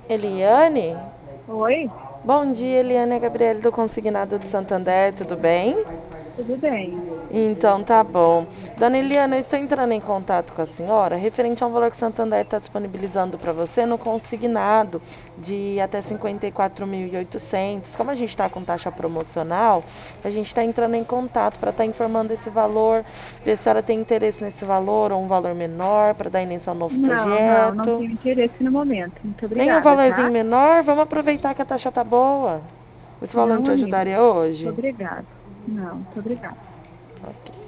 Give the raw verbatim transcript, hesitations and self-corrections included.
Eliane? Oi, Bom dia, Eliane. É Gabriele do Consignado do Santander, tudo bem? tudo bem? Então tá bom. Dona Eliana, eu estou entrando em contato com a senhora referente ao valor que o Santander está disponibilizando para você no consignado de até cinquenta e quatro mil e oitocentos. Como a gente está com taxa promocional, a gente está entrando em contato para estar informando esse valor, ver se a senhora tem interesse nesse valor ou um valor menor para dar início ao novo Não, não, não projeto. tenho interesse no momento. Muito Nem um obrigada, valorzinho tá? menor, vamos aproveitar que a taxa tá boa. Esse valor não Não, te amiga. ajudaria Muito hoje? obrigada. Não, muito obrigada. Ok.